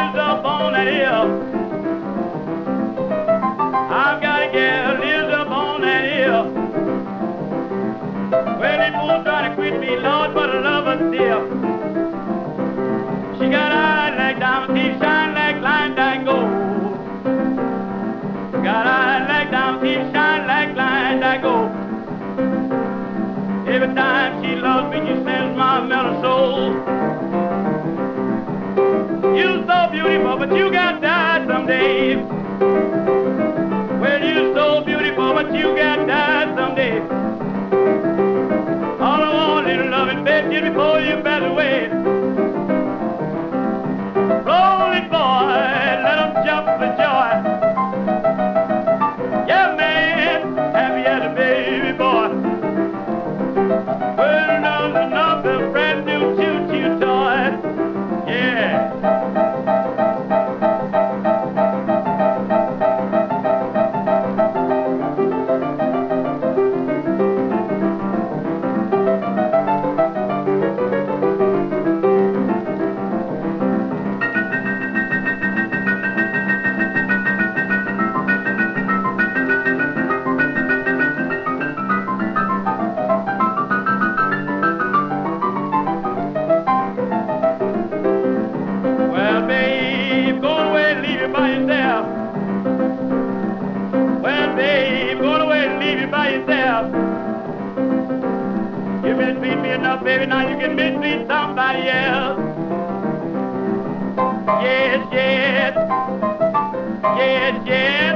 lives up on that hill. I've got a gal lives up on that hill. Well, they fools trying to quit me, Lord, but I love her still. She got eyes like diamonds, teeth shine like lime dyed gold. Got eyes like diamonds, teeth shine like lime dyed gold. Every time she loves me, she sends my mellow soul. You're so beautiful, but you got to die someday. Well, you're so beautiful, but you got to die someday. All I want is loving, baby, before you pass away. Roll it, boy, let them jump for joy. Yeah, man, happy as a baby boy. Well, another brand new choo-choo toy. Yeah. By yourself. Well, babe, going away and leave you by yourself. You mistreat me enough, baby, now you can mistreat somebody else. Yes, yes, yes, yes.